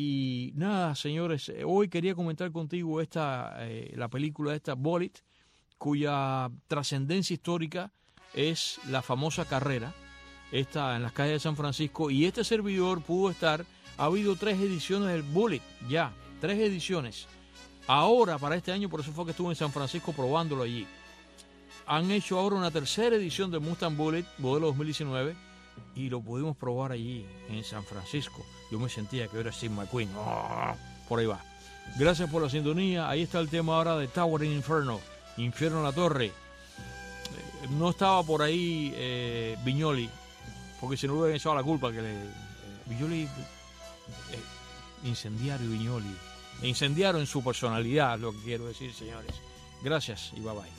Y nada, señores, hoy quería comentar contigo la película esta, Bullitt, cuya trascendencia histórica es la famosa carrera, esta en las calles de San Francisco, y este servidor pudo estar, ha habido 3 ediciones del Bullitt, ya, 3 ediciones. Ahora, para este año, por eso fue que estuve en San Francisco probándolo allí. Han hecho ahora una 3ª edición del Mustang Bullitt, modelo 2019, y lo pudimos probar allí, en San Francisco. Yo me sentía que era Steve McQueen. ¡Oh! Por ahí va. Gracias por la sintonía. Ahí está el tema ahora de Towering Inferno, Infierno en la Torre. No estaba por ahí Viñoli, porque se nos hubiera echado la culpa que Viñoli, incendiario Viñoli. Incendiaron en su personalidad, lo que quiero decir, señores. Gracias y bye bye.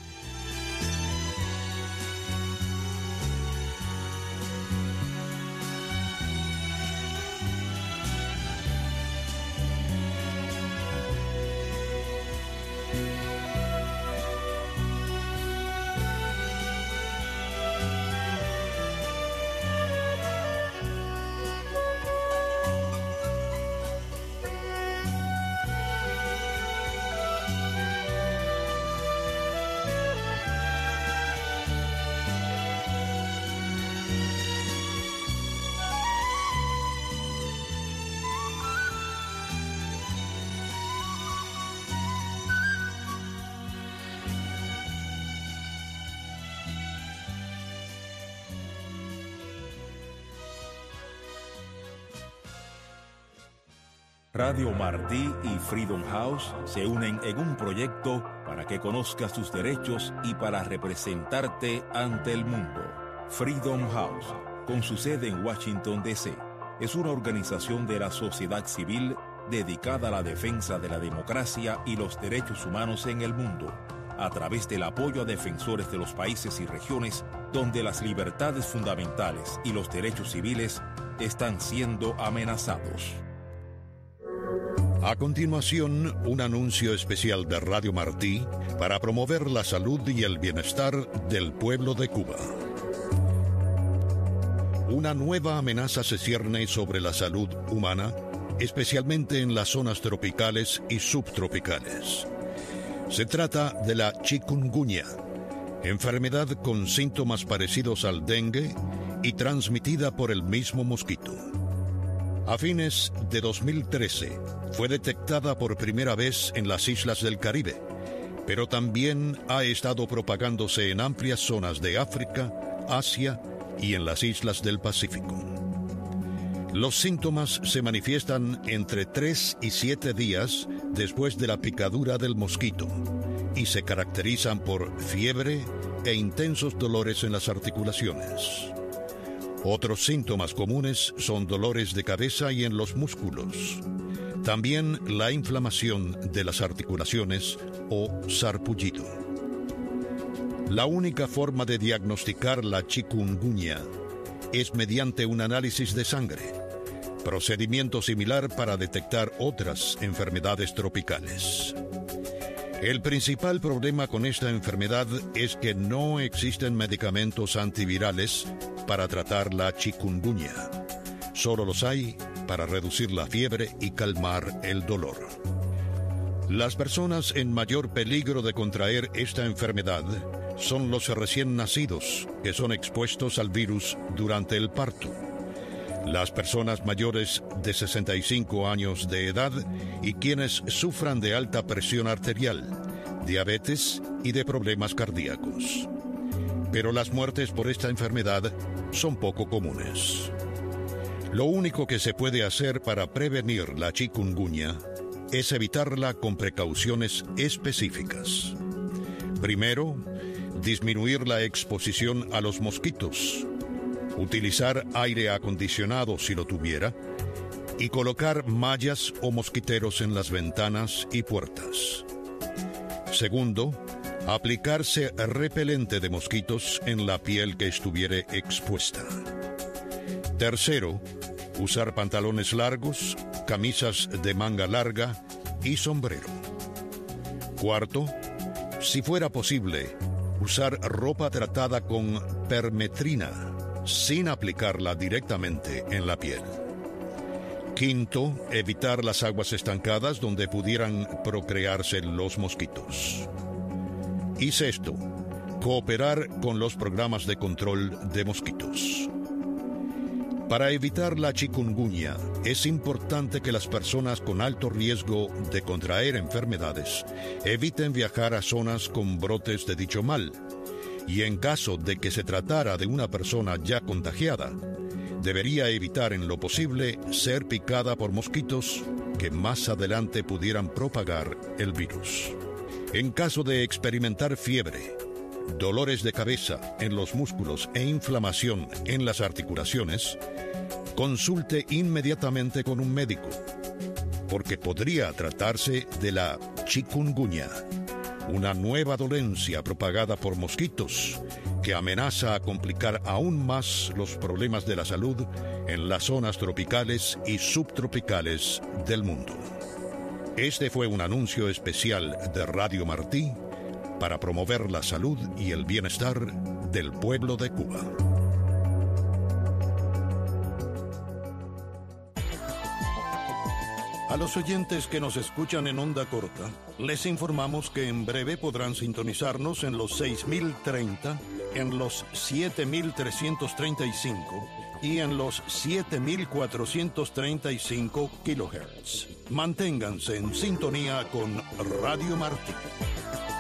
Radio Martí y Freedom House se unen en un proyecto para que conozcas tus derechos y para representarte ante el mundo. Freedom House, con su sede en Washington, D.C., es una organización de la sociedad civil dedicada a la defensa de la democracia y los derechos humanos en el mundo, a través del apoyo a defensores de los países y regiones donde las libertades fundamentales y los derechos civiles están siendo amenazados. A continuación, un anuncio especial de Radio Martí para promover la salud y el bienestar del pueblo de Cuba. Una nueva amenaza se cierne sobre la salud humana, especialmente en las zonas tropicales y subtropicales. Se trata de la chikungunya, enfermedad con síntomas parecidos al dengue y transmitida por el mismo mosquito. A fines de 2013 fue detectada por primera vez en las islas del Caribe, pero también ha estado propagándose en amplias zonas de África, Asia y en las islas del Pacífico. Los síntomas se manifiestan entre 3 y 7 días después de la picadura del mosquito y se caracterizan por fiebre e intensos dolores en las articulaciones. Otros síntomas comunes son dolores de cabeza y en los músculos. También la inflamación de las articulaciones o sarpullido. La única forma de diagnosticar la chikungunya es mediante un análisis de sangre, procedimiento similar para detectar otras enfermedades tropicales. El principal problema con esta enfermedad es que no existen medicamentos antivirales para tratar la chikungunya. Solo los hay para reducir la fiebre y calmar el dolor. Las personas en mayor peligro de contraer esta enfermedad son los recién nacidos, que son expuestos al virus durante el parto, las personas mayores de 65 años de edad y quienes sufran de alta presión arterial, diabetes y de problemas cardíacos. Pero las muertes por esta enfermedad son poco comunes. Lo único que se puede hacer para prevenir la chikungunya es evitarla con precauciones específicas. Primero, disminuir la exposición a los mosquitos, utilizar aire acondicionado si lo tuviera, y colocar mallas o mosquiteros en las ventanas y puertas. Segundo, aplicarse repelente de mosquitos en la piel que estuviere expuesta. Tercero, usar pantalones largos, camisas de manga larga y sombrero. Cuarto, si fuera posible, usar ropa tratada con permetrina sin aplicarla directamente en la piel. Quinto, evitar las aguas estancadas donde pudieran procrearse los mosquitos. Y sexto, cooperar con los programas de control de mosquitos. Para evitar la chikungunya, es importante que las personas con alto riesgo de contraer enfermedades eviten viajar a zonas con brotes de dicho mal. Y en caso de que se tratara de una persona ya contagiada, debería evitar en lo posible ser picada por mosquitos que más adelante pudieran propagar el virus. En caso de experimentar fiebre, dolores de cabeza en los músculos e inflamación en las articulaciones, consulte inmediatamente con un médico, porque podría tratarse de la chikungunya, una nueva dolencia propagada por mosquitos que amenaza a complicar aún más los problemas de la salud en las zonas tropicales y subtropicales del mundo. Este fue un anuncio especial de Radio Martí para promover la salud y el bienestar del pueblo de Cuba. A los oyentes que nos escuchan en onda corta, les informamos que en breve podrán sintonizarnos en los 6030, en los 7335 y en los 7435 kHz. Manténganse en sintonía con Radio Martí.